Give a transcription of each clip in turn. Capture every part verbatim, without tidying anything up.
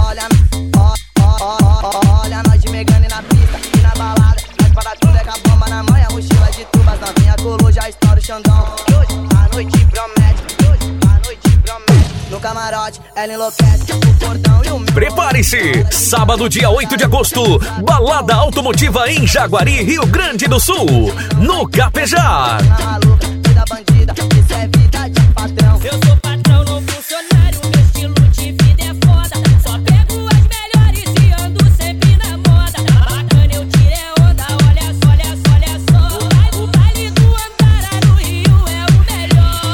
olha, ó, ó, ó, ó, olha nós de Megane na pista e na balada. Nós para tudo é com a bomba na manha, mochila de tubas, novinha colou, já estoura o Xandão. E hoje a noite promete, e hoje a noite promete. No camarote, ela enlouquece, o portão e o meu. Prepare-se! Sábado, dia oito de agosto, balada automotiva em Jaguari, Rio Grande do Sul, no Capejá. Vida bandida, isso é vida de patrão. Eu sou patrão, não funcionário, meu estilo de vida é foda. Só pego as melhores e ando sempre na moda. Bacana, eu tirei onda, olha só, olha só, olha só. O baile do Antara no Rio é o melhor.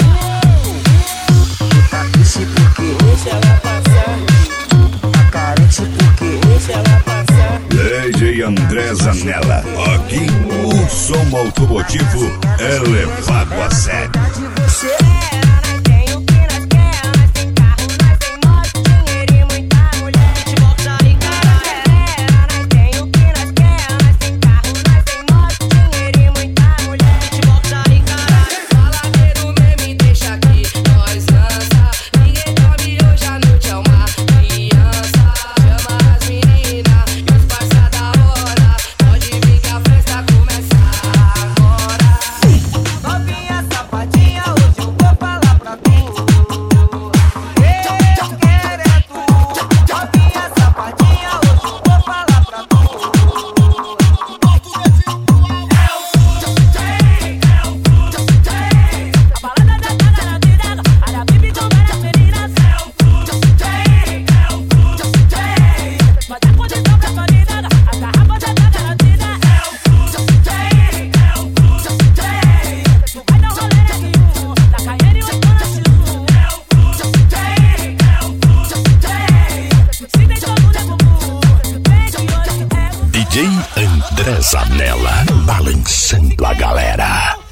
Esse porque esse ela passar. A carente porque esse ela passar. D J André Zanella. Aqui o som automotivo é levado a sério. D J André Zanella, balançando a galera.